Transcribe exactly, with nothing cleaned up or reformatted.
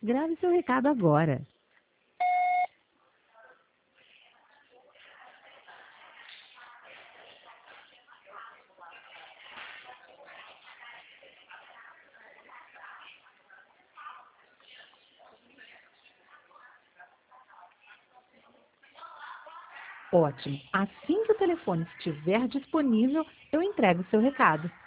Grave seu recado agora. Ótimo. Assim que o telefone estiver disponível, eu entrego o seu recado.